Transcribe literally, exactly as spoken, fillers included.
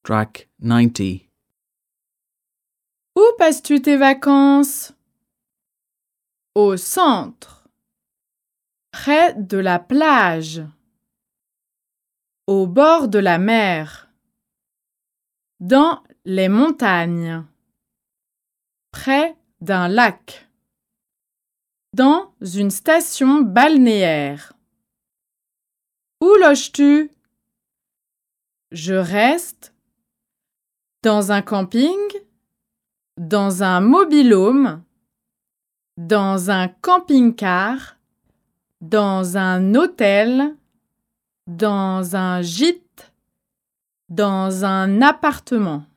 Track ninety. Où passes-tu tes vacances? Au centre, près de la plage, au bord de la mer, dans les montagnes, près d'un lac, dans une station balnéaire. Où loges-tu? Je reste dans un camping, dans un mobil-home, dans un camping-car, dans un hôtel, dans un gîte, dans un appartement.